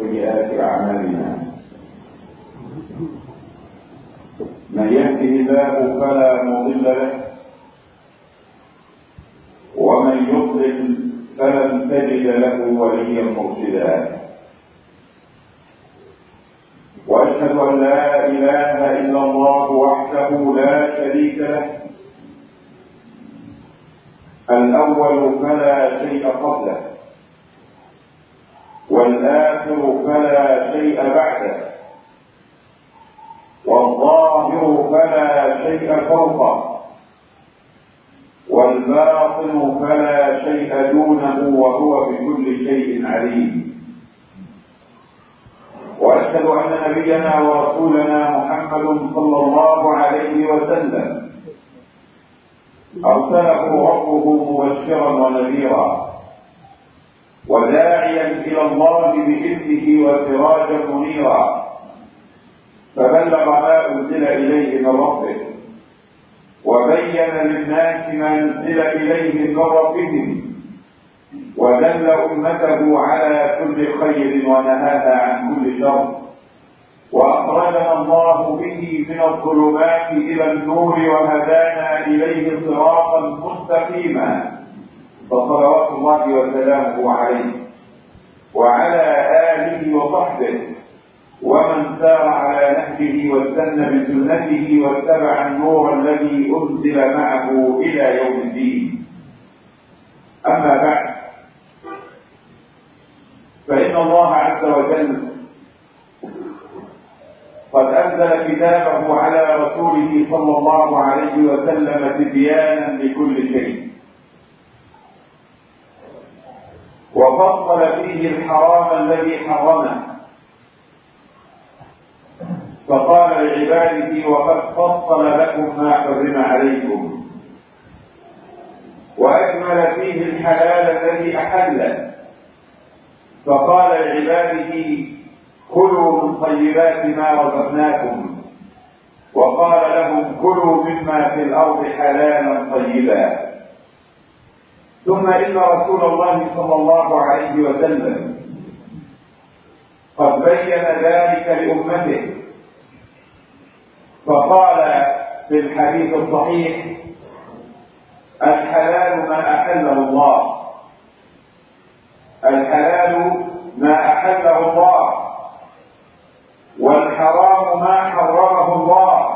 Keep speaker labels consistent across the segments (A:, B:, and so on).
A: وسيئات أعمالنا. من يهده الله فلا مضل له، ومن يضلل فلن تجد له وليا مرشدا. وأشهد أن لا إله إلا الله وحده لا شريك له، الأول فلا شيء قبله، والآخر فلا شيء بعده، والظاهر فلا شيء فوقه، والباطن فلا شيء دونه، وهو بكل شيء عليم. وأشهد أن نبينا ورسولنا محمد صلى الله عليه وسلم أرسله ربه مبشرا ونذيرا وداعيا إلى الله بإذنه وسراجا منيرا، فبلغ ما أنزل إليه من ربه وبين للناس ما أنزل إليه من ربهم، ودل أمته على كل خير ونهاها عن كل شر، وأخرجنا الله به من الظلمات إلى النور وهدانا إليه صراطا مستقيما، فصلوات الله وسلامه عليه وعلى آله وصحبه ومن سار على نهجه واستنى بسنته واتبع النور الذي أنزل معه إلى يوم الدين. أما بعد، فإن الله عز وجل قد أنزل كتابه على رسوله صلى الله عليه وسلم تبيانا لكل شيء، وفصل فيه الحرام الذي حرمه، فقال لعباده: وقد فصل لكم ما حرم عليكم، وأكمل فيه الحلال الذي أحله، فقال لعباده: كلوا من طيبات ما رزقناكم، وقال لهم: كلوا مما في الأرض حلالا طيبا. ثم إن رسول الله صلى الله عليه وسلم قد بين ذلك لأمته، فقال في الحديث الصحيح: الحلال ما أحله الله، الحلال ما أحله الله، والحرام ما حرمه الله،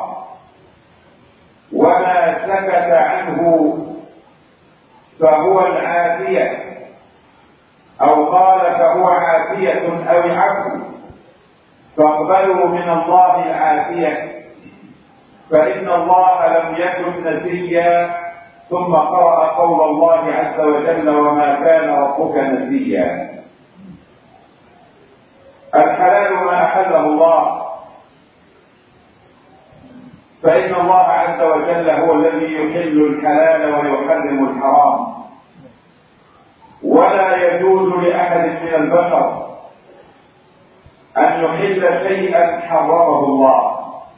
A: وما سكت عنه فهو العافية، أو قال فهو عافية أو العفو، فاقبلوا من الله العافية، فإن الله لم يكن نسيا. ثم قرأ قول الله عز وجل: وما كان ربك نسيا. الحلال ما أحله الله، فإن الله عز وجل هو الذي يحل الحلال ويحرم الحرام، ولا يجوز لأحد من البشر أن يحل شيئا حرمه الله،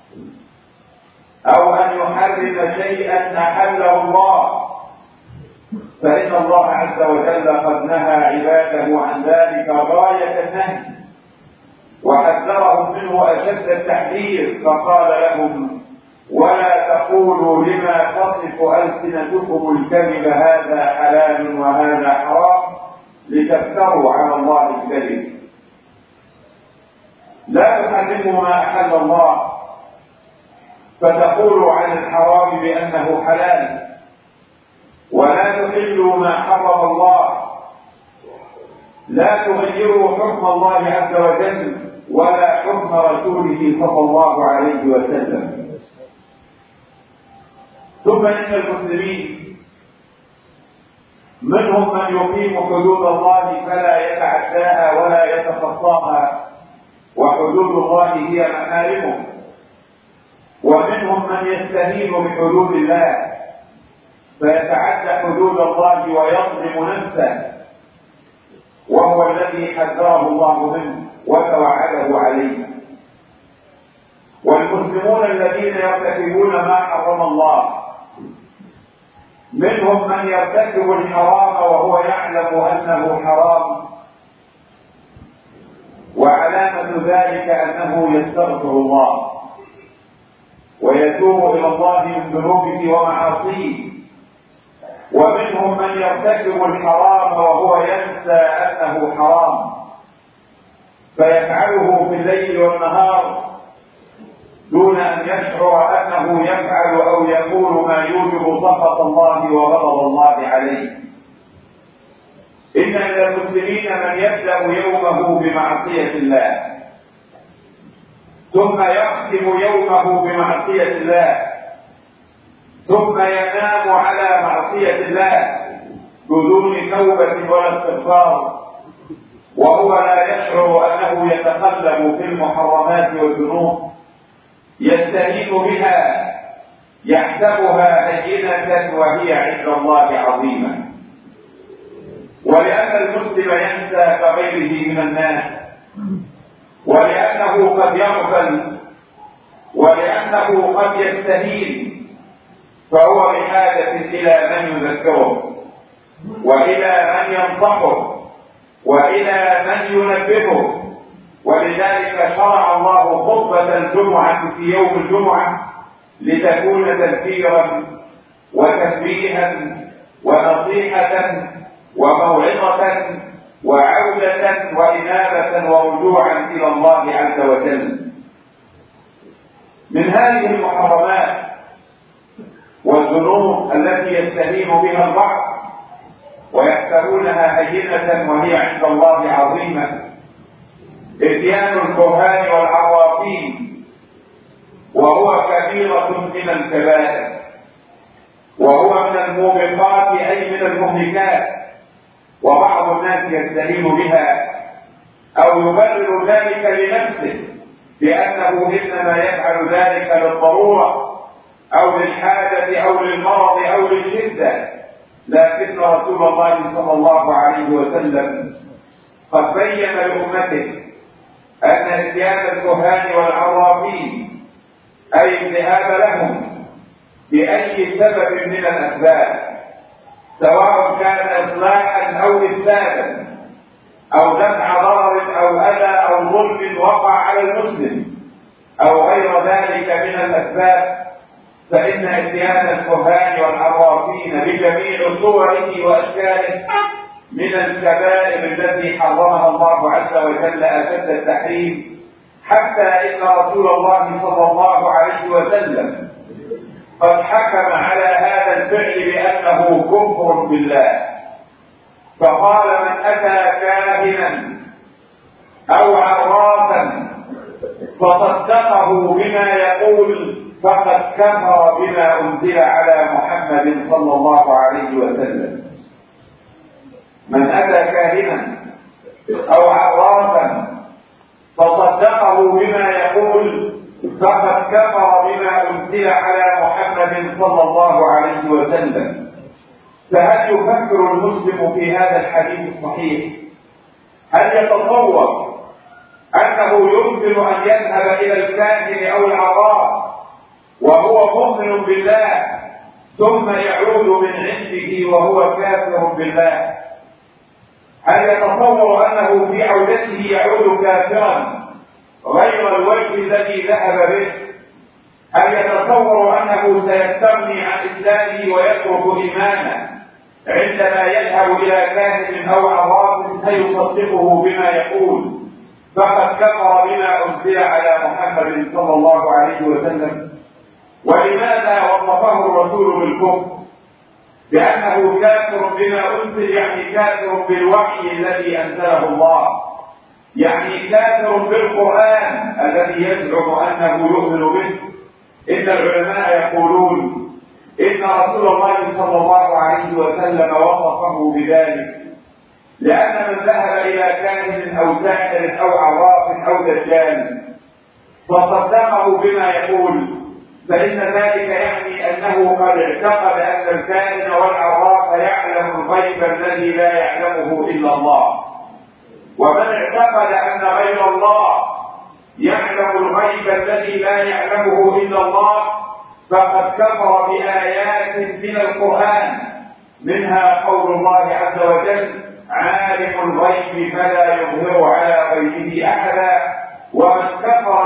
A: أو أن يحرم شيئا أحله الله، فإن الله عز وجل قد نهى عباده عن ذلك غاية النهي، وحذرهم منه أشد التحذير، فقال لهم: ولا تقولوا لما تصف ألسنتكم الكذب هذا حلال وهذا حرام لتفتروا على الله الكذب. لا تحرموا ما أحل الله فتقولوا عن الحرام بأنه حلال، ولا تحلوا ما حرم الله، لا تغيروا حكم الله عز وجل ولا حكم رسوله صلى الله عليه وسلم. ثم إن المسلمين منهم من يقيم حدود الله فلا يتعداها ولا يتخطاها، وحدود الله هي محارمه، ومنهم من يستهين بحدود الله فيتعدى حدود الله ويظلم نفسه، وهو الذي حذره الله منه وتوعده عليه. والمسلمون الذين يرتكبون ما حرم الله منهم من يرتكب الحرام وهو يعلم أنه حرام، وعلى أنه يستغفر الله ويتوب إلى الله من ذنوبه ومعاصيه، ومنهم من يرتكب الحرام وهو ينسى أنه حرام فيفعله في الليل والنهار دون أن يشعر أنه يفعل أو يقول ما يوجب سخط الله وغضب الله عليه. إن من المسلمين من يبدأ يومه بمعصية الله ثم يختم يومه بمعصية الله ثم ينام على معصية الله بدون توبة ولا استغفار، وهو لا يشعر أنه يتقلب في المحرمات والذنوب يستهين بها يحسبها هينة وهي عند الله عظيمة. ولأن المسلم ينسى كغيره من الناس، ولأنه قد يغفل، ولأنه قد يستهين، فهو بحاجة إلى من يذكره وإلى من ينصحه وإلى من ينبهه. ولذلك شرع الله خطبة الجمعة في يوم الجمعة لتكون تذكيرا وتنبيها ونصيحة وموعظة وعودة وإنابة ورجوعا إلى الله عز وجل. من هذه المحرمات والذنوب التي يستهين بها البعض ويحسبونها هينة وهي عند الله عظيمة اتيان الكهان والعرافين، وهو كبيرة من الكبائر، وهو من الموبقات أي من المهلكات، وبعض الناس يستهين بها أو يبرر ذلك لنفسه بأنه إنما يفعل ذلك للضرورة أو للحاجة أو للمرض أو للشدة. لكن رسول الله صلى الله عليه وسلم قد بين لأمته أن اتيان الكهان والعرافين أي الذهاب لهم بأي سبب من الأسباب، سواء كان إصلاحا أو إفسادا أو دفع ضرر أو أذى أو ظلم وقع على المسلم أو غير ذلك من الأسباب، فإن اتيان الكهان والعرافين بجميع صوره وأشكاله من الكبائر التي حرمها الله عز وجل أشد التحريم، حتى إن رسول الله صلى الله عليه وسلم قد حكم على هذا الفعل بأنه كفر بالله، فقال: من أتى كاهنا أو عرافا فصدقه بما يقول فقد كفر بما أنزل على محمد صلى الله عليه وسلم. من أتى كاهنا أو عرافا فصدقه بما يقول فقد كفر بما أنزل على محمد صلى الله عليه وسلم. فهل يفكر المسلم في هذا الحديث الصحيح؟ هل يتصور أنه يمكن أن يذهب إلى الكاهن أو العراف وهو مؤمن بالله ثم يعود من عنده وهو كافر بالله؟ هل يتصور أنه في عودته يعود كافرا غير الوجه الذي ذهب به؟ هل يتصور أنه سيستغني عن إسلامه ويترك إيمانه عندما يذهب إلى كاهن أو عراف فيصدقه بما يقول فقد كفر بما أنزل على محمد صلى الله عليه وسلم؟ ولماذا وصفه الرسول بالكفر بأنه كافر بما أنزل؟ يعني كافر بالوحي الذي أنزله الله، يعني كافر بالقرآن الذي يزعم أنه يؤمن به. إن العلماء يقولون إن رسول الله صلى الله عليه وسلم وصفه بذلك لأن من ذهب إلى كاهن أو ساحر أو عراف أو دجال فصدقه بما يقول فإن ذلك يعني أنه قد اعتقد أن الكاهن والعراف يعلم الغيب الذي لا يعلمه إلا الله. ومن اعتقد أن غير الله يعلم الغيب الذي لا يعلمه إلا الله فقد كفر بآيات من القرآن، منها قول الله عز وجل: عالم الغيب فلا يظهر على غيبه أحدا. ومن كفر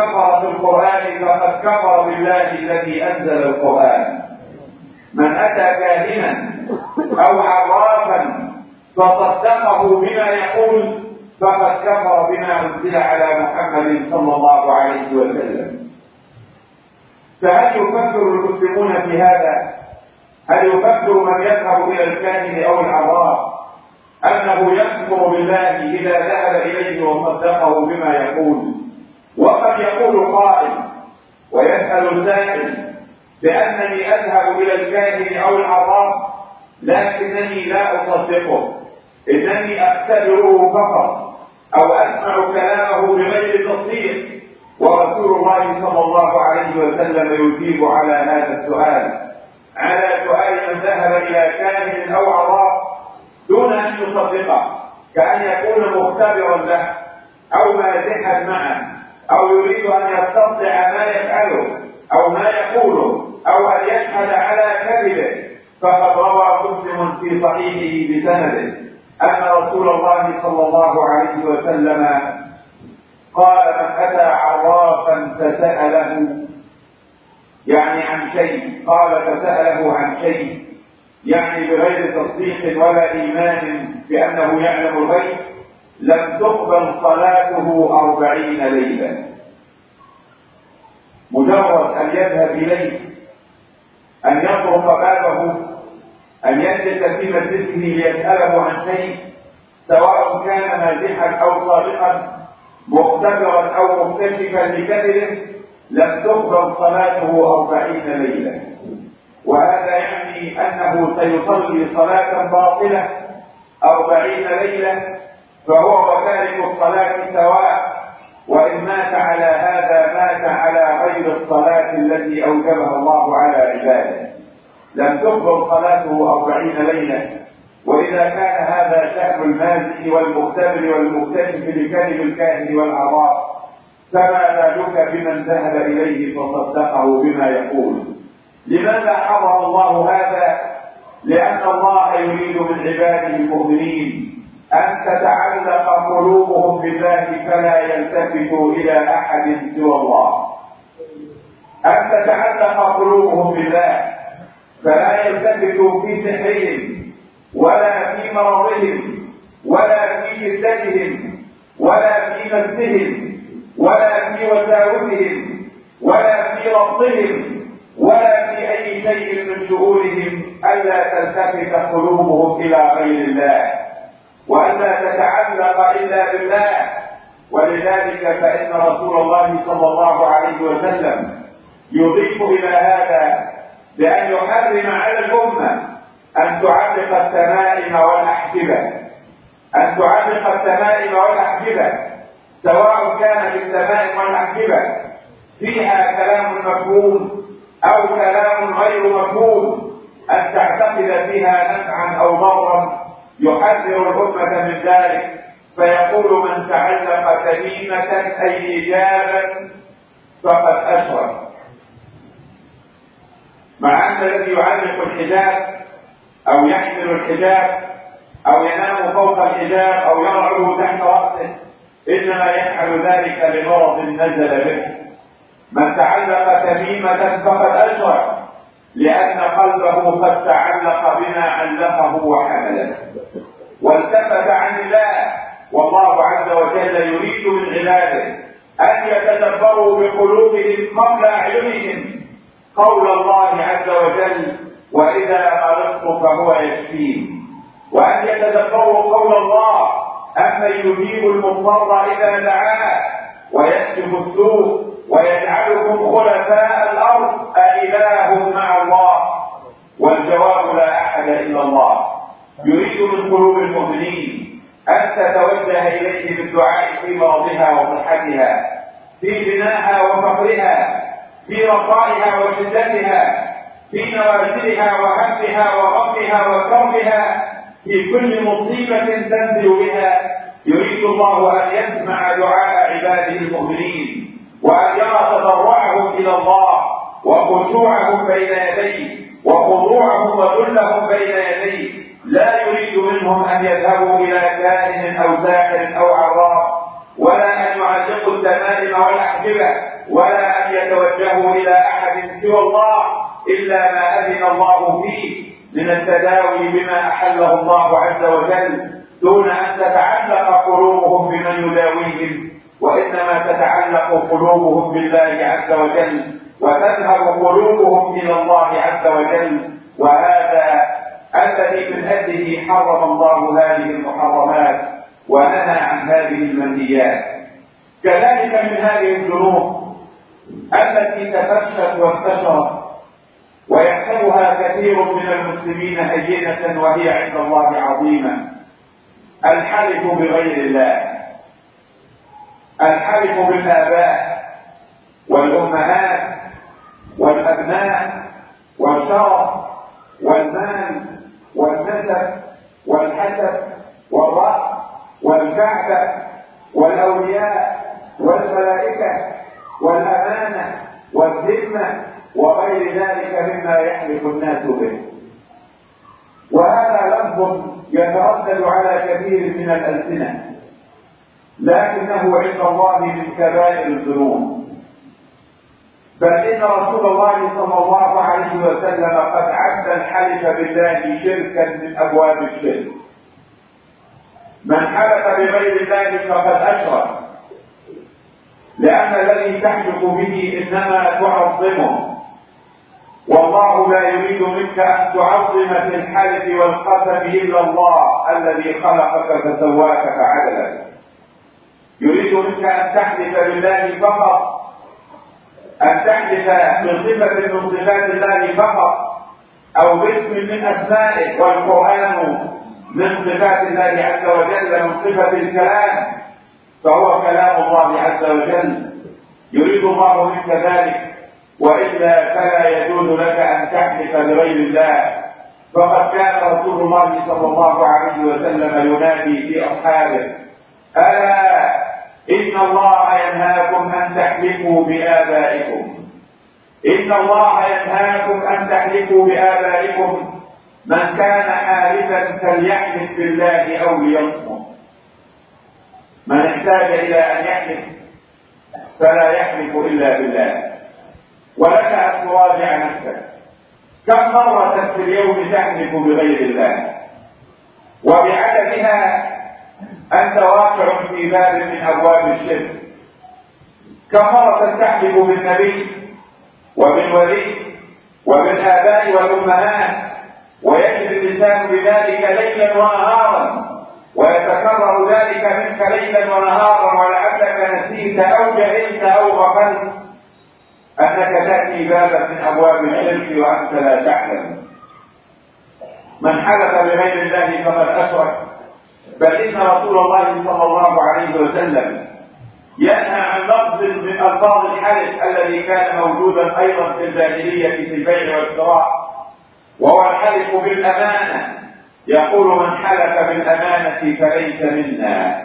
A: كفر في القرآن فقد كفر بالله الذي أنزل القرآن. من أتى كاهنا أو عرافا فصدقه بما يقول فقد كفر بما أنزل على محمد صلى الله عليه وسلم. فهل يفكر المسلمون في هذا؟ هل يفكر من يذهب إلى الكاهن أو العراف أنه يكفر بالله إذا ذهب إليه وصدقه بما يقول؟ وقد يقول قائل ويسأل سائل بأنني أذهب إلى الكاهن أو العراف لكنني لا أصدقه، إنني أختبره فقط أو أسمع كلامه بغير تصديق. ورسول الله صلى الله عليه وسلم يجيب على هذا السؤال، على سؤال من ذهب إلى كاهن أو عراف دون أن يصدقه، كأن يكون مختبرا له أو مازحا معه أو يريد أن يستطيع ما يفعله أو ما يقوله أو أن يشهد على كذبه. فقد روى مسلم في صحيحه بسنده أن رسول الله صلى الله عليه وسلم قال: من أتى عرافا فسأله يعني عن شيء، قال فسأله عن شيء يعني بغير تصديق ولا إيمان بأنه يعلم الغيب، لم تقبل صلاته 40 ليلة. مجرد أن يذهب إليه، أن يطرق بابه، أن يجلس في مجلسه ليسأله عن شيء، سواء كان مازحا أو صادقا، مختبرا أو مكتشفا لكذبه، لم تقبل صلاته 40 ليلة. وهذا يعني أنه سيصلي صلاة باطلة 40 ليلة، فهو وتارك الصلاة سواء، وإن مات على هذا مات على غير الصلاة التي أوجبها الله على عباده. لم تقبل صلاته 40 ليلة. وإذا كان هذا شأن المازح والمختبر والمكتشف لكذب الكاهن والعراف، فما بالك بمن ذهب إليه فصدقه بما يقول؟ لماذا حرم الله هذا؟ لأن الله يريد من عباده المؤمنين أن تتعلق قلوبهم بالله فلا يلتفتوا إلى أحد سوى الله، أن تتعلق قلوبهم بالله فلا يلتفتوا في سحرهم ولا في مرضهم ولا في جدتهم ولا في نفسهم ولا في وساوسهم ولا في ربطهم ولا في أي شيء من شؤونهم، ألا تلتفت قلوبهم إلى غير الله وألا تتعلق إلا بالله. ولذلك فإن رسول الله صلى الله عليه وسلم يضيف إلى هذا بأن يحرم على الأمة أن تعلق التمائم والأحجبة، أن تعلق التمائم والأحجبة، سواء كانت التمائم والأحجبة فيها كلام مفهوم أو كلام غير مفهوم، أن تعتقد فيها نفعا أو ضرا. يحذر الأمة من ذلك، فيقول: من تعلق تميمة أي حجابا فقد أشرك. مع أن الذي يعلق الحجاب أو يحمل الحجاب أو ينام فوق الحجاب أو يضعه تحت رأسه إنما يفعل ذلك لمرض نزل به. من تعلق تميمة فقد أشرك، لأن قلبه قد تعلق بما علقه وحمله والتفت عن الله. والله عز وجل يريد من عباده أن يتدبروا بقلوبهم قبل أعينهم قول الله عز وجل: وإذا مرضت فهو يشفين، وأن يتدبروا قول الله: أمن يجيب المضطر إذا دعاه ويكشف السوء ويجعلكم خلفاء الأرض أإله مع الله؟ والجواب: لا أحد إلا الله. يريد من قلوب المؤمنين أن تتوجه إليه بالدعاء في مرضها وصحتها، في غناها وفقرها، في رخائها وشدتها، في نوازلها وهمها وغمها وكربها، في كل مصيبة تنزل بها. يريد الله أن يسمع دعاء عباده المؤمنين وأن يرى تضرعهم إلى الله وخشوعهم بين يديه وخضوعهم وذلهم بين يديه. لا يريد منهم أن يذهبوا إلى كاهن أو ساحر أو عراف، ولا أن يعلقوا التمائم والأحجاب محجبة ولا أن يتوجهوا إلى أحد سوى الله إلا ما أذن الله فيه من التداوي بما أحله الله عز وجل، دون أن تتعلق قلوبهم بمن يداويهم، وإنما تتعلق قلوبهم بالله عز وجل وتذهب قلوبهم إلى الله عز وجل. وهذا الذي من أجله حرم الله هذه المحرمات ونهى عن هذه المنهيات. كذلك من هذه الذنوب التي تفشت وانتشرت ويحسبها كثير من المسلمين هينة وهي عند الله عظيمة، الحلف بغير الله، الحلف بالآباء والأمهات والأبناء والشرف والمال والنسب والحسب والرأس والكعبة والأولياء والملائكة والأمانة والذمة وغير ذلك مما يحلف الناس به. وهذا لفظ يتردد على كثير من الألسنة، لكنه عند الله من كبائر الذنوب، بل إن رسول الله صلى الله عليه وسلم قد عد الحلف بالله شركا من أبواب الشرك. من حلف بغير الله فقد أشرك، لأن الذي تحلف به إنما تعظمه، والله لا يريد منك أن تعظم في الحلف والقسم إلا الله الذي خلقك فسواك فعدلك. يريد منك أن تحلف بالله فقط، أن تحلف بصفة من صفات الله فقط، أو باسم من أسمائه، والقرآن من صفات الله عز وجل من صفة الكلام، فهو كلام الله عز وجل. يريد الله منك ذلك، وإلا فلا يجوز لك أن تحلف بغير الله. فقد كان رسول الله صلى الله عليه وسلم ينادي في أصحابه: ألا إن الله ينهاكم أن تحلفوا بآبائكم، إن الله ينهاكم أن تحلفوا بآبائكم، من كان حالفا فليحلف بالله أو ليصمت. من احتاج إلى أن يحلف فلا يحلف إلا بالله. ولك أن تراجع نفسك، كم مرة في اليوم تحلف بغير الله؟ وبعددها أنت واقع في باب من أبواب الشرك. كم مرة تحلف بالنبي وبالولي وبالآباء والأمهات، ويجري اللسان بذلك ليلا ونهارا، ويتكرر ذلك منك ليلا ونهارا، ولعلك نسيت أو جهلت أو غفلت أنك تأتي بابا من أبواب الشرك وأنت لا تعلم. من حلف بغير الله فقد أشرك، بل إن رسول الله صلى الله عليه وسلم ينهى عن لفظ من ألفاظ الحلف الذي كان موجودا أيضا في الجاهلية في البيع والشراء، وهو الحلف بالأمانة. يقول: من حلف بالأمانة فليس منا.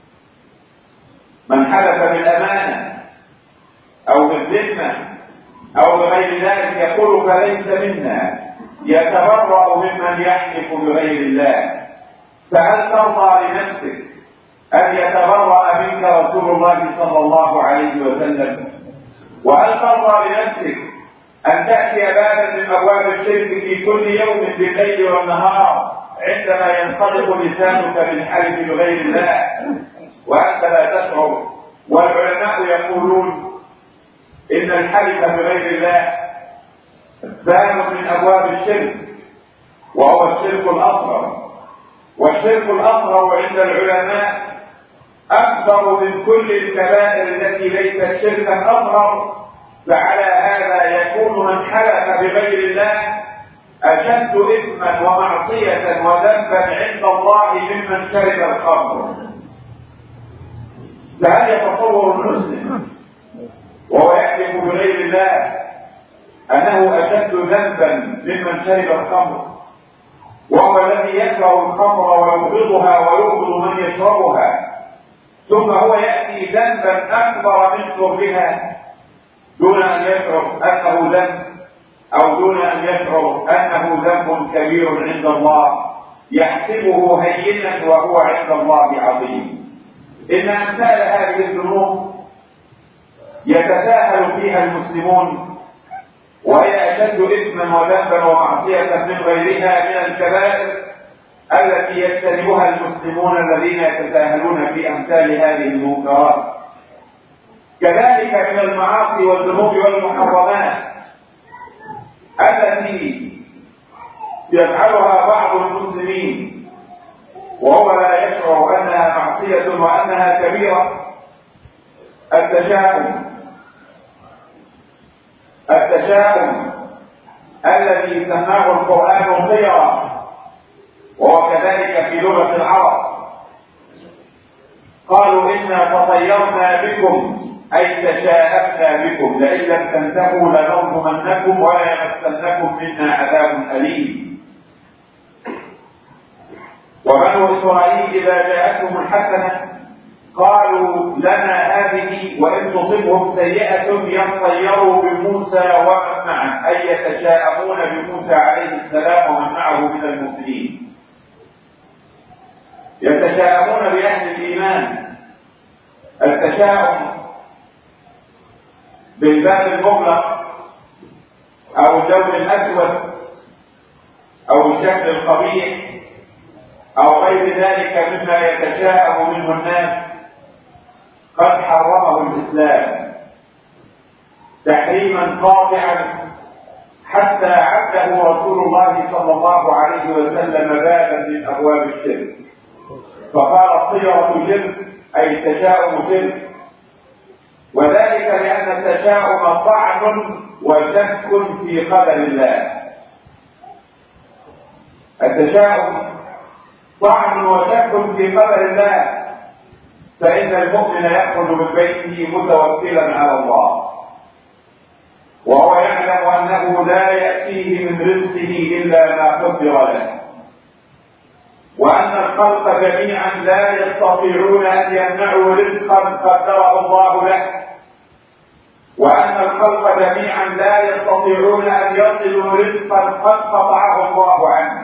A: من حلف بالأمانة أو بالذمة أو بغير ذلك يقول فليس منا، يتبرأ ممن يحلف بغير الله. فهل ترضى لنفسك أن يتبرأ منك رسول الله صلى الله عليه وسلم؟ وهل ترضى لنفسك أن تأتي بابا من أبواب الشرك في كل يوم بالليل والنهار عندما ينطلق لسانك بالحلف بغير الله وأنت لا تشعر؟ والعلماء يقولون إن الحلف بغير الله باب من أبواب الشرك، وهو الشرك الأصغر. والشرك الأصغر عند العلماء أكبر من كل الكبائر التي ليست شركا أصغر. فعلى هذا يكون من حلف بغير الله أشد إثما ومعصية وذنبا عند الله ممن شرب الخمر. فهل يتصور المسلم وهو يحلف بغير الله أنه أشد ذنبا ممن شرب الخمر، وهو الذي يكره الخمر ويبغضها ويبغض من يشربها، ثم هو يأتي ذنبا أكبر من شربها دون أن يشعر أنه ذنب، أو دون أن يشعر أنه ذنب كبير عند الله، يحسبه هينا وهو عند الله عظيم. إن أمثال هذه الذنوب يتساهل فيها المسلمون، وهي أشد إثما وذنبا ومعصية من غيرها من الكبائر التي يجتنبها المسلمون الذين يتساهلون في أمثال هذه المنكرات. كذلك من المعاصي والذنوب والمحرمات التي يفعلها بعض المسلمين وهو لا يشعر أنها معصية وأنها كبيرة: التشاؤم الذي سماه القرآن خيرا، وهو كذلك في لغة العرب. قالوا إنا تطيرنا بكم أي تشاءمنا بكم، لئن لم تنتهوا لنرجمنكم ولا يمسنكم منا عذاب أليم. وبنو إسرائيل إذا جاءتهم الحسنة قالوا لنا هذه وإن تصبهم سيئة يطيروا بموسى ومن معه، أي يتشاءمون بموسى عليه السلام ومن معه من المؤمنين، يتشاءمون بأهل الإيمان. التشاؤم بالباب المغلق أو اللون الأسود أو الشكل القبيح أو غير ذلك مما يتشاءم منه الناس قد حرمه الإسلام تحريما قاطعا، حتى عده رسول الله صلى الله عليه وسلم بابا من أبواب الشرك، فقال الطيرة شرك أي التشاؤم شرك، وذلك لأن التشاؤم طعن وشك في قدر الله. التشاؤم طعن وشك في قدر الله، فإن المؤمن يخرج من بيته متوكلا على الله، وهو يعلم أنه لا يأتيه من رزقه إلا ما قدر له، وأن الخلق جميعا لا يستطيعون أن يمنعوا رزقا قدره الله له، وأن الخلق جميعا لا يستطيعون أن يصلوا رزقا قد قطعه الله عنه.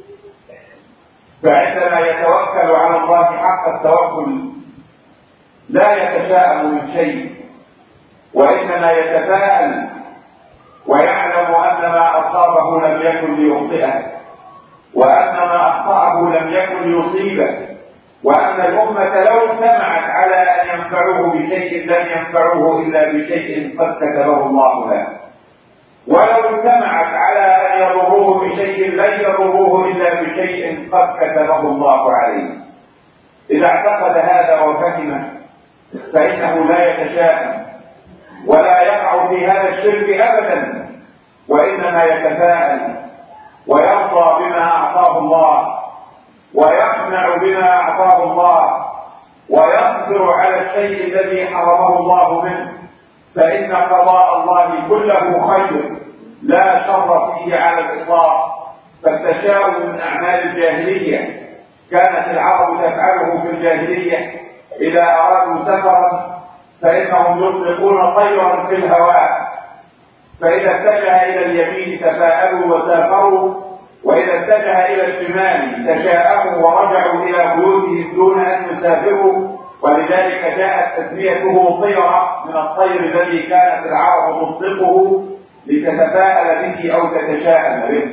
A: فعندما يتوكل على الله حق التوكل لا يتشاءم من شيء، وإنما يتفاءل ويعلم أن ما أصابه لم يكن ليخطئه، وأن ما أخطأه لم يكن ليصيبه، وأن الأمة لو اجتمعت على أن ينفعوه بشيء لن ينفعوه إلا بشيء قد كتبه الله له، ولو اجتمعت على أن يضروه بشيء لن يضروه إلا بشيء قد كتبه الله عليه. إذا اعتقد هذا وفهمه فإنه لا يتشاءم ولا يقع في هذا الشرك أبدا، وإنما يتفاءل ويرضى بما أعطاه الله ويقنع بما أعطاه الله ويصبر على الشيء الذي حرمه الله منه، فإن قضاء الله كله خير لا شر فيه على الإطلاق. فالتشاؤم من أعمال الجاهلية، كانت العرب تفعله في الجاهلية إذا أرادوا سفرا فإنهم يطلقون طيرا في الهواء، فإذا اتجه إلى اليمين تفاءلوا وسافروا، وإذا اتجه إلى الشمال تشاءموا ورجعوا إلى بيوتهم دون أن يسافروا، ولذلك جاءت تسميته طيرة من الطير الذي كانت العرب تطلقه لتتفاءل به أو تتشاءم به.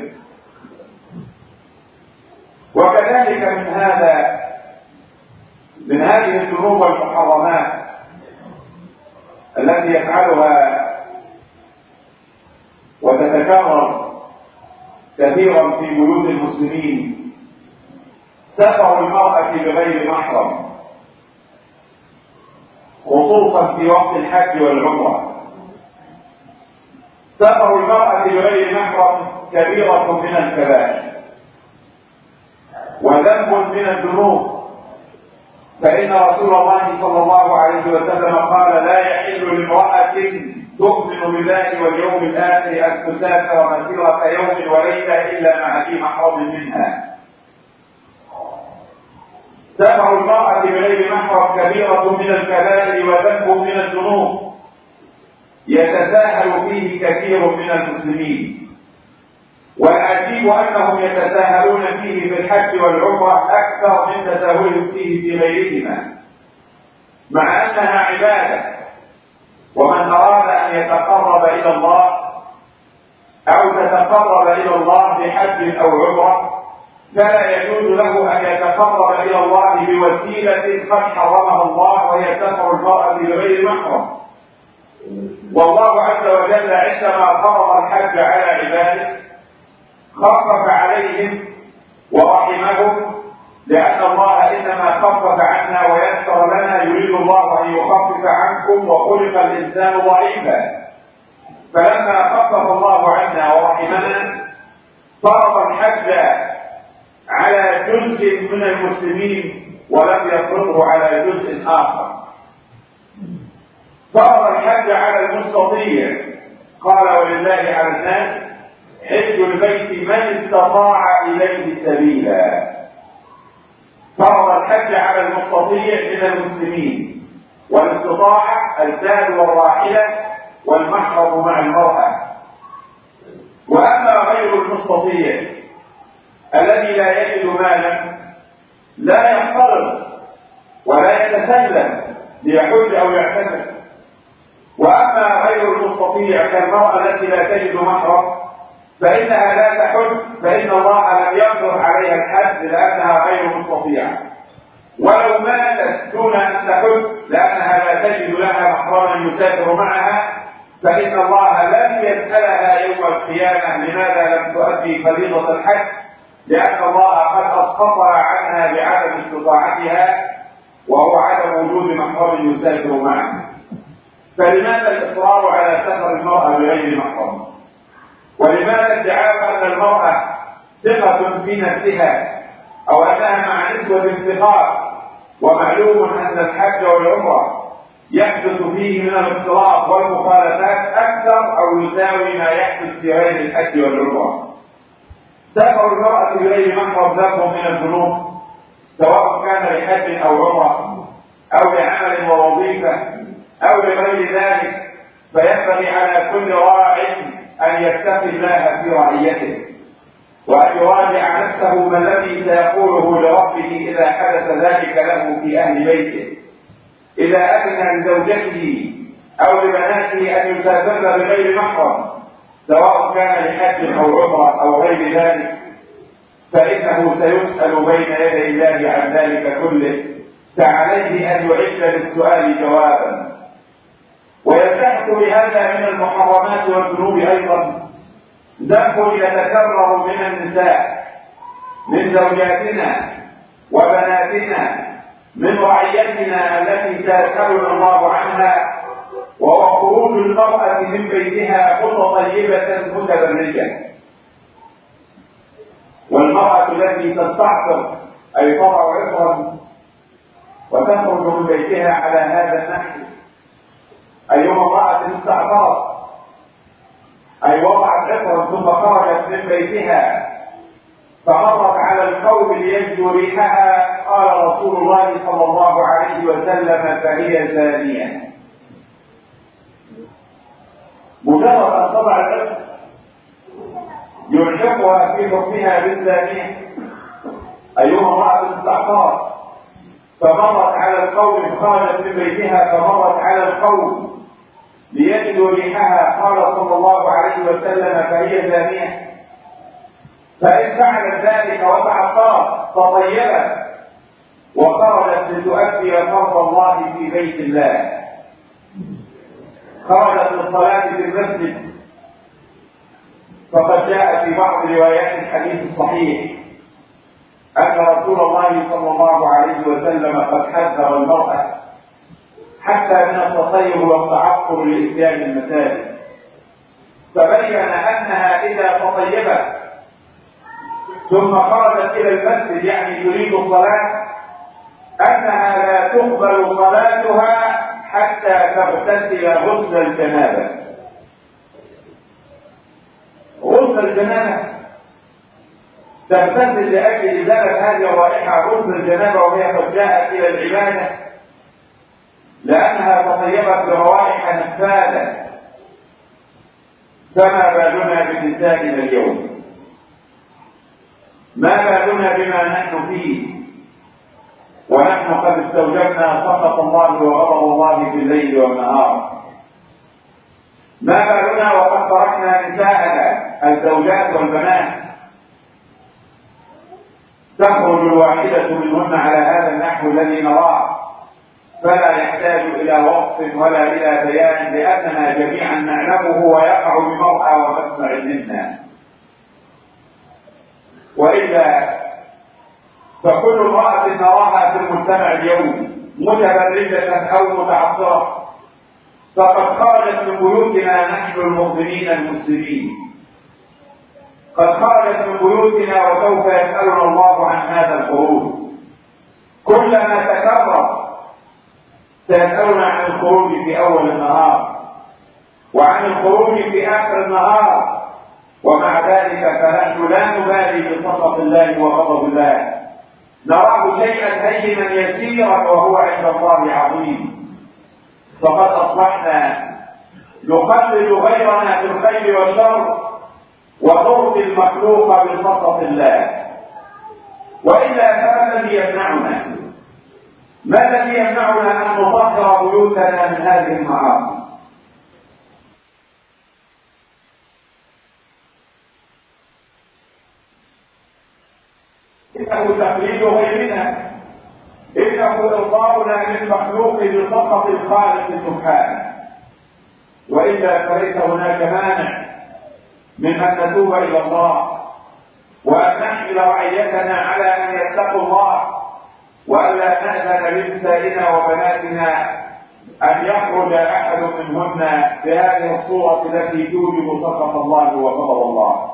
A: وكذلك من هذه الذنوب والمحرمات التي يفعلها وتتكرر كثيرا في بيوت المسلمين سفر المرأة بغير محرم، خصوصا في وقت الحج والعمرة. سفر المرأة بغير محرم كبيرة من الكبائر وذنب من الذنوب، فإن رسول الله صلى الله عليه وسلم قال: لا يحل لامرأة تؤمن بالله واليوم الآخر أن تسافر مسيرة يوم وليلة إلا مع ذي محرم منها. سفر المرأة بغير محرم كبيرة من الكبائر وذنب من الذنوب يتساهل فيه كثير من المسلمين، والعجيب أنهم يتساهلون فيه في الحج والعمرة أكثر من تساهلهم فيه في غيرهما، مع أنها عبادة ومن أراد أن يتقرب إلى الله أو تتقرب إلى الله بحج أو عمرة فلا يجوز له أن يتقرب إلى الله بوسيلة قد حرمها الله وهي سفر المرأة بغير محرم. والله عز وجل عندما فرض الحج على عباده خفف عليهم ورحمهم، لأن الله إنما خفف عنا ويسر لنا، يريد الله أن يخفف عنكم وخلق الإنسان ضعيفا. فلما خفف الله عنا ورحمنا فرض الحج على جزء من المسلمين ولم يفرضه على جزء آخر. فرض الحج على المستطيع، قال ولله على الناس حج البيت من استطاع إليه سبيلا. فرض الحج على المستطيع من المسلمين، والاستطاعة الزاد والراحلة والمحرم مع المرأة. وأما غير المستطيع الذي لا يجد مالا لا يقترض ولا يتسلم ليحج أو يعتمر. وأما غير المستطيع كالمرأة التي لا تجد محرم فإنها لا تحج، فإن الله لم يقدر عليها الحج لأنها غير مستطيعة. ولو ماتت دون أن تحج لأنها لا تجد لها محرما يسافر معها فإن الله لن يسألها يوم القيامة لماذا لم تؤدي فريضة الحج، لأن الله قد أسقطها عنها بعدم استطاعتها وهو عدم وجود محرم يسافر معها. فلماذا الإصرار على سفر المرأة بغير محرم؟ ولماذا ادعاء أن المرأة ثقة في نفسها أو أنها مع نسوة انتقاء؟ ومعلوم أن الحج والعمرة يحدث فيه من الاختلاط والمخالفات أكثر أو يساوي ما يحدث في غير الحج والعمرة. سفر المرأة بغير محرم ذنب من الذنوب، سواء كان لحج أو عمرة أو لعمل ووظيفة أو لغير ذلك، فينبغي على كل راع أن يتقي الله في رعيته وأن يراجع نفسه ما الذي سيقوله لربه إذا حدث ذلك له في أهل بيته. إذا أذن لزوجته أو لبناته أن يسافرن بغير محرم سواء كان لحج أو عمرة أو غير ذلك فإنه سيسأل بين يدي الله عن ذلك كله، فعليه أن يعد للسؤال جوابا. ويلتحق بهذا من المحرمات والذنوب أيضا ذنب يتكرر من النساء، من زوجاتنا وبناتنا، من رعيتنا التي سيسألنا الله عنها، وهو خروج المرأة من بيتها متطيبة متبرجة. والمرأة التي تستعطر أي تضع عطرا وتخرج من بيتها على هذا النحو، أيما امرأة استعطرت أي وضعت عطرا ثم خرجت من بيتها فمرت على القوم ليجدوا ريحها، قال رسول الله صلى الله عليه وسلم فهي زانية. مجرد أن تضع العطر يلحقها في حكمها بالزانية. أيما امرأة استعطرت فمرت على القوم خرجت من بيتها فمرت على القوم ليجدوا ريحها، قال صلى الله عليه وسلم فهي زانية. فإن فعلت ذلك وتعطرت تطيبت وخرجت لتؤدي فرض الله في بيت الله، خرجت للصلاة في المسجد، فقد جاء في بعض روايات الحديث الصحيح أن رسول الله صلى الله عليه وسلم قد حذر المرأة حتى من التطيب والتعطر لإتيان المساجد، فبين أنها إذا تطيبت ثم خرجت إلى المسجد يعني تريد الصلاة أنها لا تقبل صلاتها حتى تغتسل غسل الجنابة. غسل الجنابة تغتسل لأجل إزالة هذه الرائحة غسل الجنابة وهي قد جاءت إلى العبادة لأنها تطيبت بروائح نفاذة، فما بالنا بنسائنا اليوم؟ ما بالنا بما نحن فيه ونحن قد استوجبنا سخط الله وغضب الله في الليل والنهار؟ ما بالنا وقد تركنا نساءنا الزوجات والبنات تخرج الواحدة منهن على هذا النحو الذي نراه، فلا يحتاج إلى وصف ولا إلى بيان، لأننا جميعا نعلمه ويقع بمرأى ومسمع منا. وإلا فكل امرأة نراها في المجتمع اليوم متبرجة أو متعصرة فقد خرجت من بيوتنا نحن المؤمنين المسلمين، قد خرجت من بيوتنا وسوف يسألنا الله عن هذا الخروج. كلما تكرر سيسألنا عن الخروج في أول النهار وعن الخروج في آخر النهار، ومع ذلك فنحن لا نبالي بسخط الله وغضب الله، نراه شيئا هينا يسيرا وهو عند الله عظيم. فقد أصبحنا نقلد غيرنا في الخير والشر ونرضي المخلوق بسخط الله. وإلا فما الذي يمنعنا؟ ما الذي يمنعنا أن نطهر بيوتنا من هذه المعاصي؟ إنه تقليد غيرنا، إنه إرضاؤنا للمخلوق بسخط الخالق سبحانه. وإلا فليس هناك مانع من أن نتوب إلى الله وأن نحمل رعيتنا على أن يتقوا الله، وألا نأذن لنسائنا وبناتنا أن يخرج أحد منهن بهذه الصورة التي توجب سخط الله وغضب الله.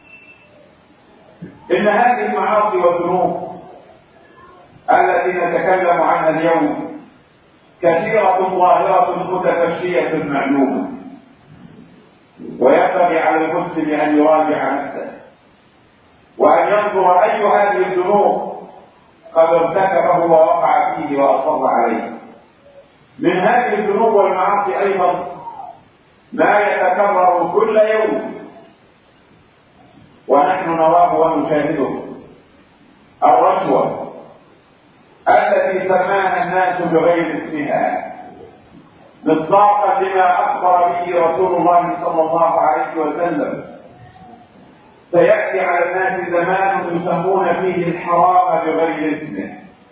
A: إن هذه المعاصي والذنوب التي نتكلم عنها اليوم كثيرة ظاهرة متفشية معلومة، وينبغي على المسلم أن يراجع نفسه وأن ينظر أي هذه الذنوب قد ارتكبه ووقع فيه وأصر عليه. من هذه الذنوب والمعاصي أيضا ما يتكرر كل يوم ونحن نراه ونشاهده، الرشوة التي سماها الناس بغير اسمها، مصداقا لما أخبر به رسول الله صلى الله عليه وسلم: سيأتي على الناس زمان يسمون فيه الحرام بغير اسمه.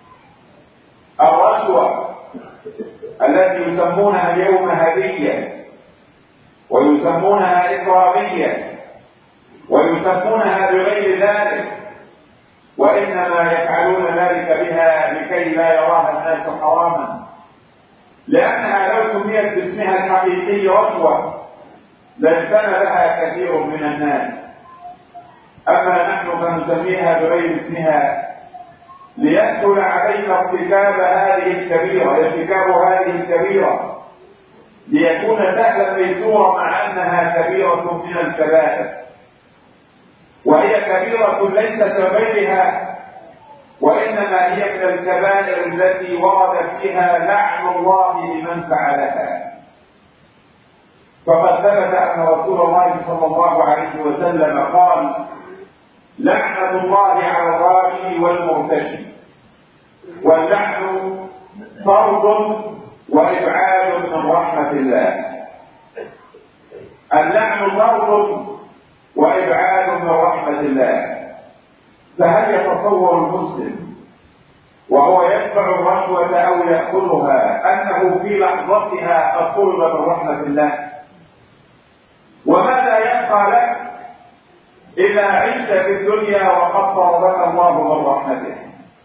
A: الرشوة التي يسمونها اليوم هدية ويسمونها إكرامية ويسمونها بغير ذلك، وإنما يفعلون ذلك بها لكي لا يراها الناس حراما، لأنها لو سميت باسمها الحقيقي رشوة لاجتنى لها كثير من الناس. أما نحن فنسميها بغير اسمها ليسهل علينا ارتكاب هذه الكبيرة ليكون سهلا ميسورا، مع أنها كبيرة من الكبائر، وهي كبيرة ليست كغيرها، وإنما هي من الكبائر التي ورد فيها لعن الله لمن فعلها. فقد ثبت أن رسول الله صلى الله عليه وسلم قال: لعنة الله على الراشي والمرتشي، واللعن طرد وإبعاد من رحمة الله. اللعن طرد وإبعاد من رحمة الله. فهل يتصور المسلم وهو يدفع الرشوة أو يأخذها أنه في لحظتها قد طلب من رحمة الله؟ وماذا يبقى لك إذا عشت في الدنيا وقد طردك الله من رحمته؟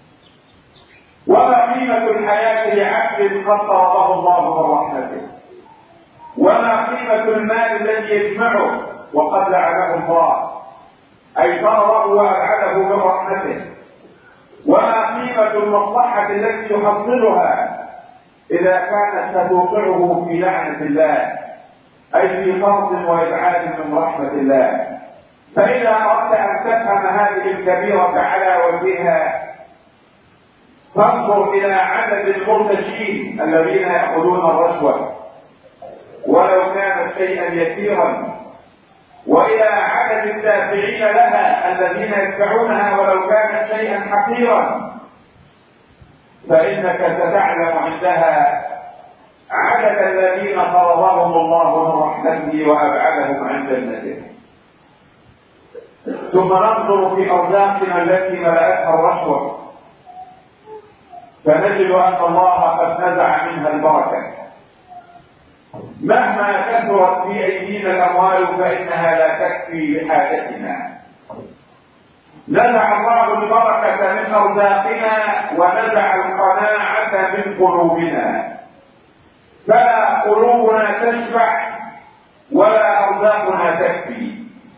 A: وما قيمة الحياة لعبد قد طرده الله من رحمته؟ وما قيمة المال الذي يجمعه وقد لعنه الله، أي طرده وأبعده من رحمته؟ وما قيمة المصلحة التي يحصلها إذا كانت ستوقعه في لعنة الله، أي في طرد وإبعاد من رحمة الله؟ فإذا أردت أن تفهم هذه الكبيرة على وجهها فانظر إلى عدد المرتشين الذين يأخذون الرشوة ولو كانت شيئا يسيرا، وإلى عدد الدافعين لها الذين يدفعونها ولو كانت شيئا حقيرا، فإنك ستعلم عندها عدد الذين طردهم الله من رحمته وأبعدهم عن جنته. ثم ننظر في أرزاقنا التي ملأتها الرشوة فنجد أن الله قد نزع منها البركة. مهما كثرت في أيدينا الأموال فإنها لا تكفي لحاجتنا. نزع الله البركة من أرزاقنا ونزع القناعة من قلوبنا، فلا قلوبنا تشبع ولا أرزاقنا تكفي،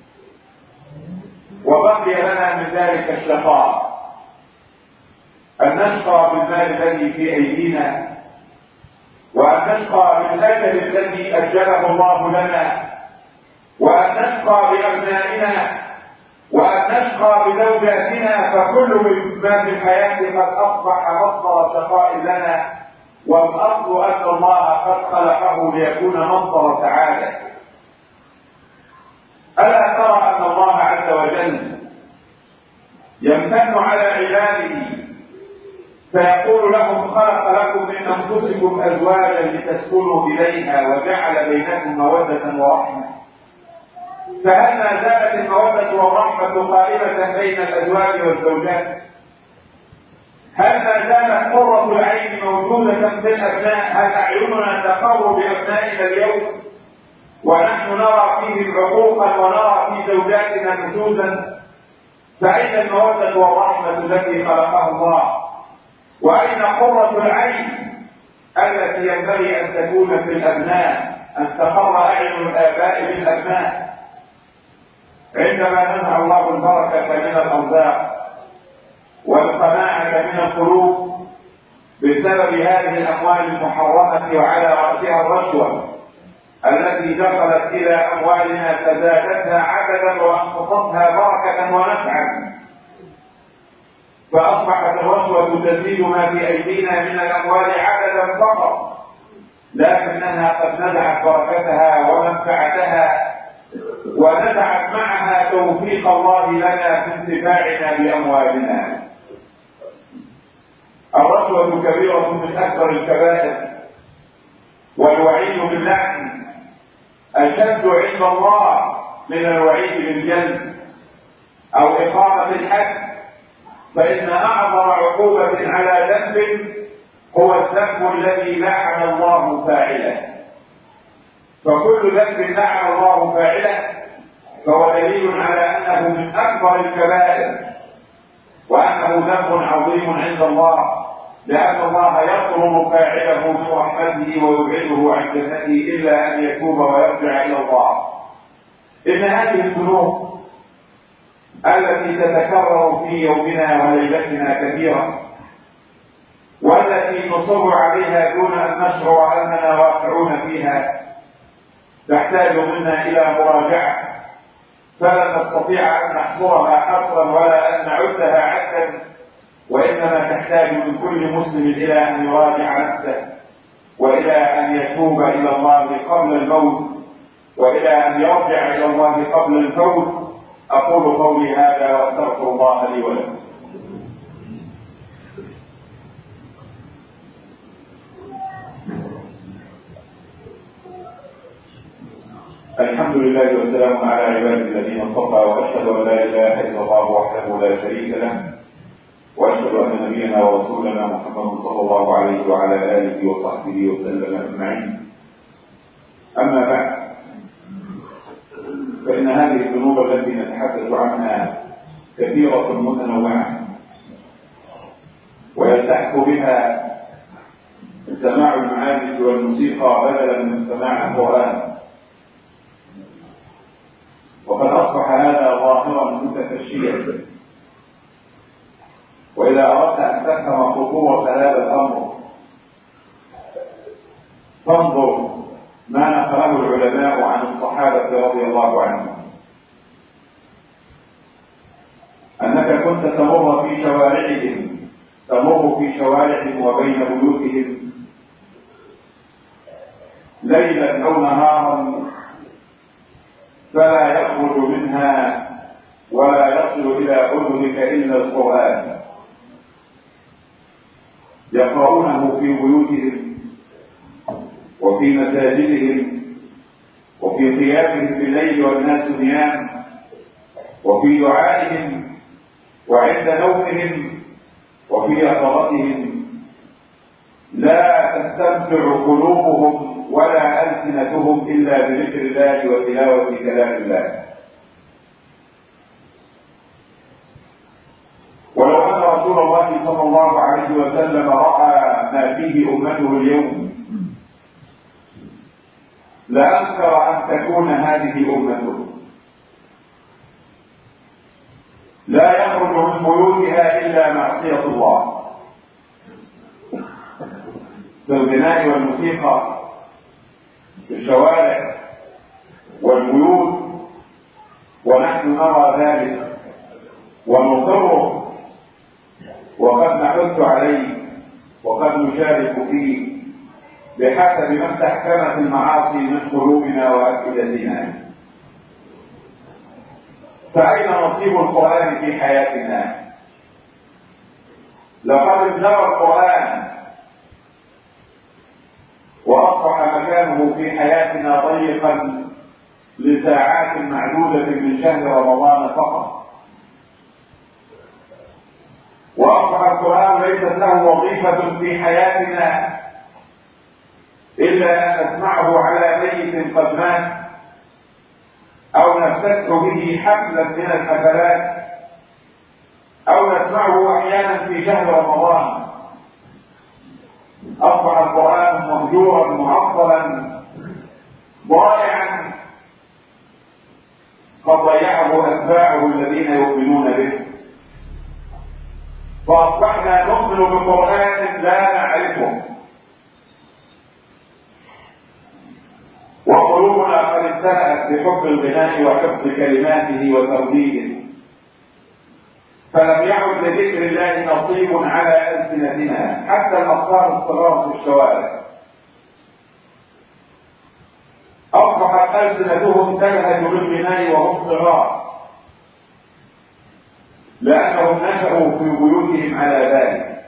A: وبقي لنا من ذلك الشقاء أن نشقى بالمال الذي في أيدينا، وأن نشقى بالأجل الذي أجله الله لنا، وأن نشقى بأبنائنا، وأن نشقى بزوجاتنا، فكل ما في الحياة قد أصبح مصدر شقاء لنا، والأصل أن الله قد خلقه ليكون مصدر سعادة. ألا ترى أن الله عز وجل يمتن على عباده فيقول لهم خلق لكم من أنفسكم أزواجا لتسكنوا إليها وجعل بينكم مودة ورحمة، فهل ما زالت المودة والرحمة قائمة بين الأزواج والزوجات؟ هل ما زالت قرة العين موجودة في الأبناء؟ هل أعيننا تقر بأبنائنا اليوم ونحن نرى فيهم عقوقا ونرى في زوجاتنا نشوزا؟ فأين المودة والرحمة التي خلقها الله؟ وأين قرة العين التي ينبغي أن تكون في الأبناء، أن تقر أعين الآباء بالأبناء؟ عندما نزع الله البركة من الأرزاق والقناعة من القلوب بسبب هذه الأموال المحرمة وعلى رأسها الرشوة التي دخلت إلى أموالنا فزادتها عددا وأنقصتها بركة ونفعا، فأصبحت الرشوة تزيد ما في أيدينا من الأموال عددا فقط، لكنها قد نزعت بركتها ومنفعتها ونزعت معها توفيق الله لنا في انتفاعنا بأموالنا. الرشوة كبيرة من أكبر الكبائر، والوعيد باللعن أشد عند الله من الوعيد بالجلد أو إقامة الحد، فإن أعظم عقوبة على ذنب هو الذنب الذي لعن الله فاعله، فكل ذنب لعن الله فاعله فهو دليل على أنه من أكبر الكبائر وأنه ذنب عظيم عند الله، لأن الله يطرد فاعله من رحمته ويبعده عن جنته إلا أن يتوب ويرجع إلى الله. إن هذه الذنوب التي تتكرر في يومنا وليلتنا كثيرا والتي نصر عليها دون أن نشعر أننا واقعون فيها تحتاج منا إلى مراجعة، فلا نستطيع أن نحصرها حصرا ولا أن نعدها عدا، وإنما تحتاج من كل مسلم إلى أن يراجع نفسه وإلى أن يتوب إلى الله قبل الموت وإلى أن يرجع إلى الله قبل الفوت. أقول قولي هذا وأستغفر الله لي ولكم. الحمد لله والسلام على عباده الذين اصطفى، واشهد ان لا اله الا الله وحده لا شريك له، واشهد ان نبينا ورسولنا محمد صلى الله عليه وعلى اله وصحبه وسلم اجمعين. اما بعد، فان هذه الذنوب التي نتحدث عنها كثيره متنوعه، ويلتحق بها سماع المعازف والموسيقى بدلا من سماع القران، وقد أصبح هذا ظاهرا متفشيا. وإذا أردت أن تفهم خطورة هذا الأمر فانظر ما نقله العلماء عن الصحابة رضي الله عنهم، أنك كنت تمر في شوارعهم وبين بيوتهم ليلا أو نهارا، فلا يخرج منها ولا يصل إلى أذنك إلا القرآن، يقرؤونه في بيوتهم وفي مساجدهم وفي قيامهم بالليل والناس نيام وفي دعائهم وعند نومهم وفي يقظتهم لا تستمتع قلوبهم ولا ألسنتهم إلا بذكر الله وتلاوة كلام الله. ولو أن رسول الله صلى الله عليه وسلم رأى ما فيه أمته اليوم لأنكر أن تكون هذه أمته، لا يخرج من بيوتها إلا معصية الله في الغناء والموسيقى في الشوارع والبيوت، ونحن نرى ذلك ونقره وقد نحث عليه وقد نشارك فيه بحسب ما استحكمت المعاصي من قلوبنا وأفئدتنا. فأين نصيب القرآن في حياتنا؟ لقد ابتغى القرآن وأصبح مكانه في حياتنا ضيقا لساعات معدودة من شهر رمضان فقط، وأصبح القرآن ليست له وظيفة في حياتنا إلا أن نسمعه على ميت قد مات أو نفتتح به حفلا من الحفلات أو نسمعه أحيانا في شهر رمضان. أصبح القرآن مهجورا معطلا ضائعا قد ضيعه أتباعه الذين يؤمنون به، فأصبحنا نؤمن بقرآن لا نعرفه، وقلوبنا قد امتلأت بحب الغناء وحفظ كلماته وترديده، فلم يعد لذكر الله نصيب على ألسنتنا. حتى الأطفال الصغار في الشوارع أصبحت ألسنتهم تلهج بالغناء وهم صغار، لأنهم نشأوا في بيوتهم على ذلك.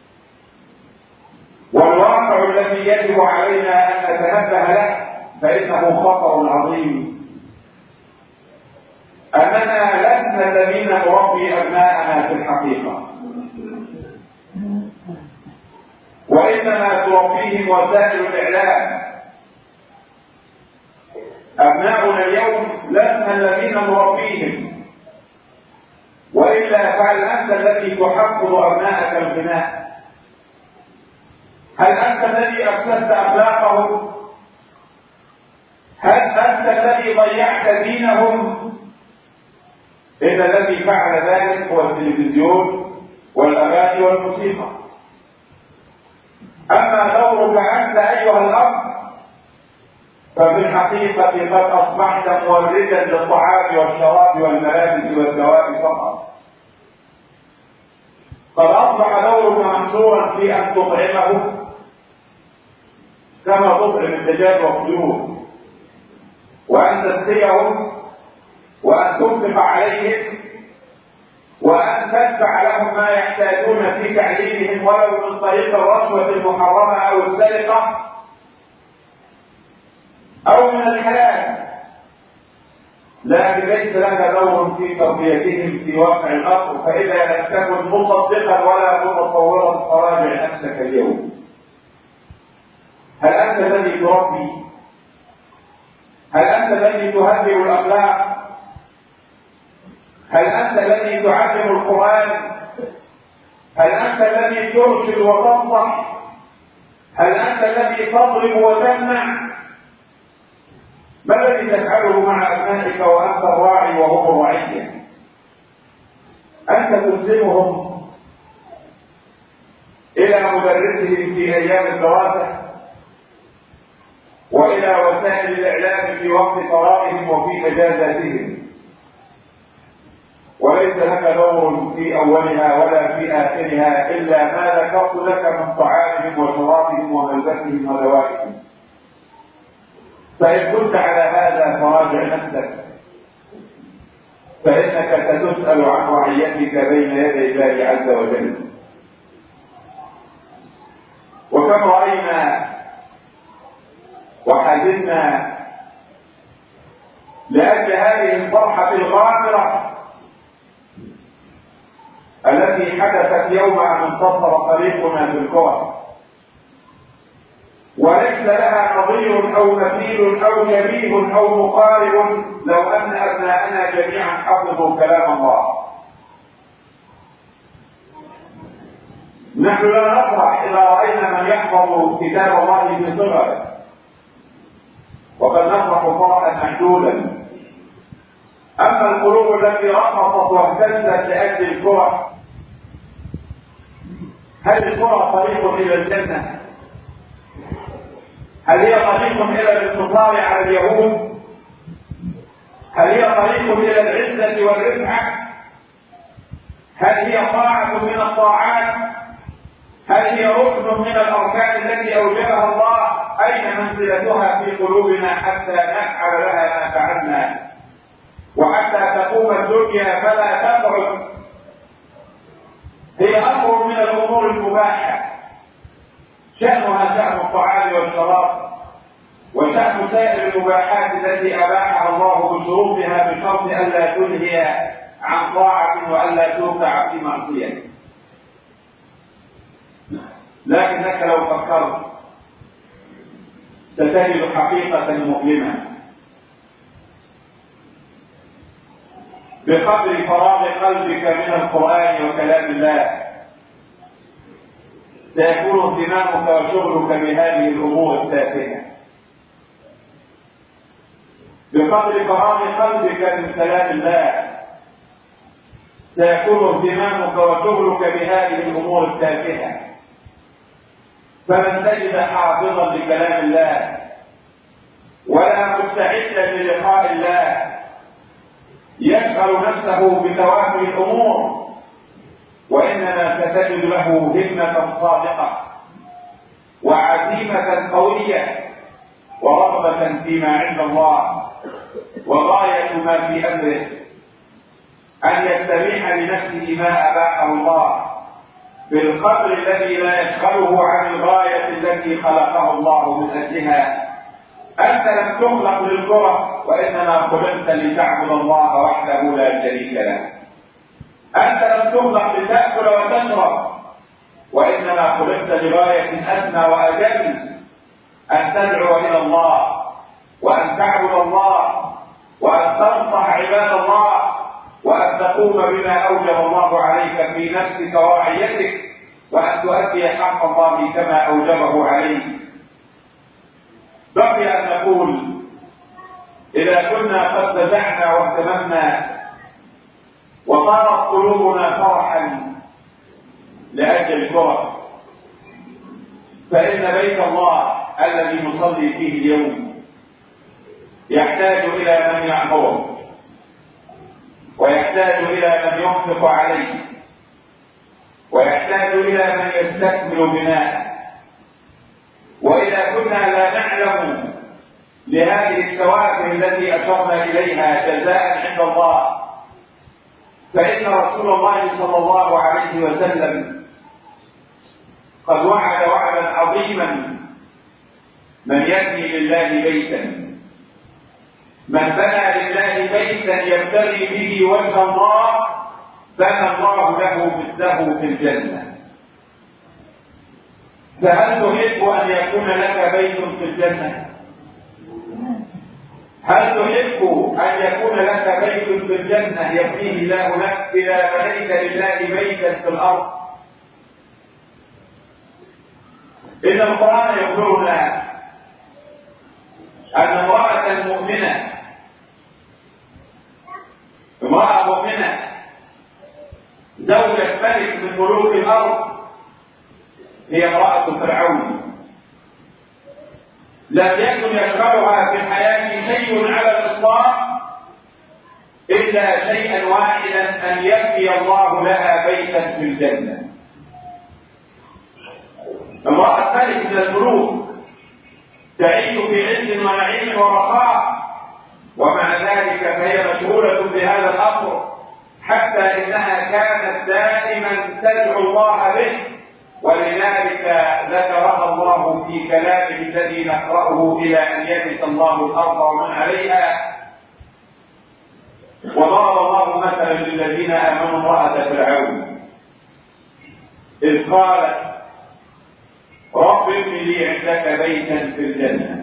A: والواقع الذي يجب علينا أن نتنبه له فإنه خطر عظيم، أننا لسنا الذين نربي أبناءنا في الحقيقة، وإنما تربيهم وسائل الإعلام. أبناؤنا اليوم لسنا الذين نربيهم، وإلا فهل أنت الذي تحفظ أبناءك الغناء؟ هل أنت الذي أفسدت أخلاقهم؟ هل أنت الذي ضيعت دينهم؟ إن الذي فعل ذلك هو التلفزيون والأغاني والموسيقى. أما دورك أنت أيها الأب ففي الحقيقة قد أصبحت موردا للطعام والشراب والملابس والدواء فقط. قد أصبح دورك محصورا في أن تطعمه كما تطعم الدجاج والطيور، وأن تسقيهم، وأن تنفق عليهم، وأن تدفع لهم ما يحتاجون في تعليمهم ولو من طريق الرشوة المحرمة أو السرقة أو من الحلال، لكن ليس لك دور في تربيتهم في واقع الأمر. فإذا لم تكن مصدقا ولا متصورا فراجع نفسك اليوم. هل أنت الذي تربي؟ هل أنت الذي تهذب الأخلاق؟ هل أنت الذي تعلم القرآن؟ هل أنت الذي ترشد وتنصح؟ هل أنت الذي تضرب وتمنع؟ ما الذي تفعله مع أبنائك وأنت الراعي وهم الرعية؟ أنت تسلمهم إلى مدرسهم في أيام الدراسة وإلى وسائل الإعلام في وقت فراغهم وفي إجازاتهم، وليس لك دور في أولها ولا في آخرها إلا ما ذكرت لك من طعامهم وشرابهم وملبسهم ودوائهم. فإن كنت على هذا فراجع نفسك، فإنك ستسأل عن رعيتك بين يدي الله عز وجل. وكم رأينا قلوبنا لأجل هذه الفرحة الغامرة التي حدثت يوم أن انتصر فريقنا في الكرة، وليس لها نظير أو مثيل أو شبيه أو مقارب لو أن أبناءنا جميعا حفظوا كلام الله. نحن لا نفرح إذا رأينا من يحفظ كتاب الله في صغره، وقد نفرح فرحا محدودا. أما القلوب التي رقصت واهتزت لأجل الكرة، هل الكرة طريق إلى الجنة؟ هل هي طريق إلى الانتصار على اليهود؟ هل هي طريق إلى العزة والرفعة؟ هل هي طاعة من الطاعات؟ هل هي ركن من الأركان التي أوجبها الله؟ أين منزلتها في قلوبنا حتى نفعل لها ما فعلنا، وحتى تقوم الدنيا فلا تقعد؟ هي أمر من الأمور المباحة، شأنها شأن الطعام والشراب، وشأن سائر المباحات التي أباحها الله بشروطها بشرط ألا تنهي عن طاعة وألا توقع في معصية. لكنك لو فكرت ستجد حقيقة مؤلمة. بقدر فراغ قلبك من القرآن وكلام الله سيكون اهتمامك وشغلك بهذه الأمور التافهة. بقدر فراغ قلبك من كلام الله سيكون اهتمامك وشغلك بهذه الأمور التافهة. فمن تجد حافظا لكلام الله ولا مستعدا للقاء الله يشغل نفسه بتوافه الأمور، وإنما ستجد له همة صادقة وعزيمة قوية ورغبة فيما عند الله، وغاية ما في أمره أن يستبيح لنفسه ما أباحه الله بالقدر الذي لا يشغله عن الغاية التي خلقه الله من أجلها. أنت لم تخلق للكرة، وإنما خلقت لتعبد الله وحده لا شريك له. أنت لم تخلق لتأكل وتشرب، وإنما خلقت لغاية أسمى وأجل، أن تدعو إلى الله وأن تعبد الله وأن تنصح عباد الله وأن تقوم بما أوجب الله عليك في نفسك ورعيتك، وأن تؤدي حق الله كما أوجبه عليك. بقي أن نقول إذا كنا قد فزعنا واهتممنا وصارت قلوبنا فرحا لأجل الكرة، فإن بيت الله الذي نصلي فيه اليوم يحتاج إلى من يعمره، ويحتاج إلى من ينفق عليه، ويحتاج إلى من يستكمل بناءه. وإذا كنا لا نعلم لهذه الثوابت التي أشرنا إليها جزاء عند الله، فإن رسول الله صلى الله عليه وسلم قد وعد وعدا عظيما: من يبني لله بيتا، من بنى لله بيتا يبتغي به وجه الله بنى الله له مثله في الجنة. فهل تحب أن يكون لك بيت في الجنة؟ هل تحب أن يكون لك بيت في الجنة يبنيه الله لك إذا بنيت لله بيتا في الأرض؟ إن القرآن يخبرنا أن امرأة مؤمنة زوجة ملك من ملوك الأرض هي امرأة فرعون. لم يكن يشغلها في الحياة شيء على الإطلاق إلا شيئا واحدا: أن يبني الله لها بيتا في الجنة. امرأة ملك من الملوك تعيش في عز ونعيم ورخاء، ومع ذلك فهي مشغولة بهذا الأمر، حتى إنها كانت دائما تدعو الله به ولذلك ذكرها الله في كلامه الذي نقرأه إلى أن يرث الله الأرض ومن عليها. وضرب الله مثلا للذين آمنوا امرأة فرعون إذ قالت رب ابن لي عندك بيتا في الجنة.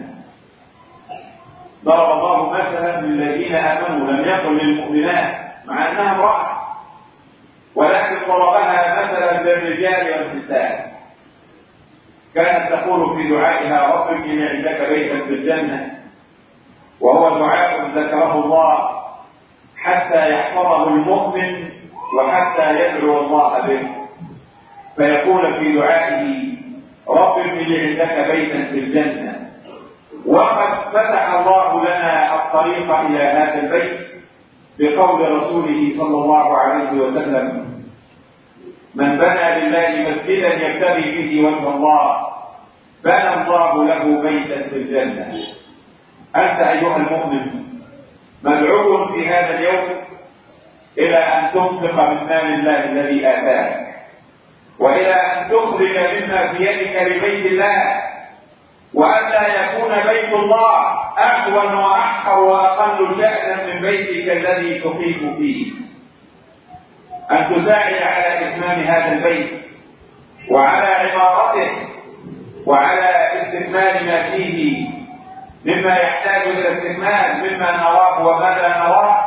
A: ضرب الله مثلا للذين آمنوا، لم يقل للمؤمنات مع أنها امرأة، ولكن ضربها مثلا للرجال والنساء. كانت تقول في دعائها رب ابن لي عندك بيتا في الجنة، وهو دعاء ذكره الله حتى يحفظه المؤمن وحتى يدعو الله به، فيقول في دعائه رب ابن لي عندك بيتا في الجنة. وقد فتح الله لنا الطريق إلى هذا البيت بقول رسوله صلى الله عليه وسلم من بنى لله مسجدا يبتغي به وجه الله بنى الله له بيتا في الجنة. أنت أيها المؤمن مدعو في هذا اليوم إلى أن تنفق من مال الله الذي آتاك، وإلى أن تخرج مما في يدك لبيت الله، وألا يكون بيت الله أهون وأحقر وأقل شأنا من بيتك الذي تقيم فيه. أن تساعد على إتمام هذا البيت وعلى عمارته وعلى استكمال ما فيه مما يحتاج إلى استكمال مما نراه وما لا نراه.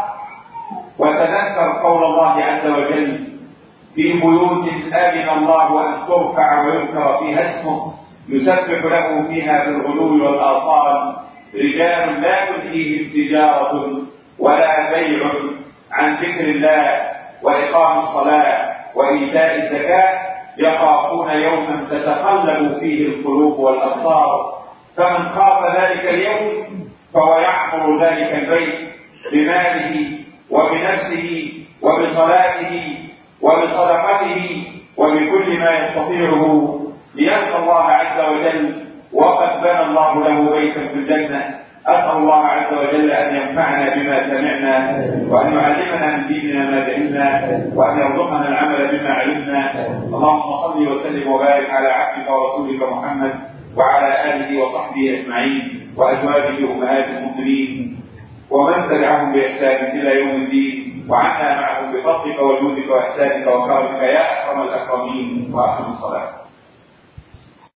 A: وتذكر قول الله عز وجل في بيوت أذن الله أن ترفع ويذكر فيها اسمه يسبح له فيها بالغدو والآصال رجال لا تلهيهم تجارة ولا بيع عن ذكر الله وإقام الصلاة وإيتاء الزكاة يخافون يوما تتقلب فيه القلوب والأبصار. فمن خاف ذلك اليوم فهو يعمر ذلك البيت بماله وبنفسه وبصلاته وبصدقته وبكل ما يستطيعه ليلقى الله عز وجل وقد بنى الله له بيتا في الجنة. أسأل الله عز وجل أن ينفعنا بما سمعنا وأن يعلمنا من ديننا ما جهلنا وأن يرزقنا العمل بما علمنا. اللهم صل وسلم وبارك على عبدك ورسولك محمد وعلى آله وصحبه أجمعين وأزواجه أمهات المؤمنين ومن تبعهم بإحسان إلى يوم الدين، وعنا معهم بفضلك وجودك وإحسانك وكرمك يا أكرم الأكرمين. وأقم الصلاة.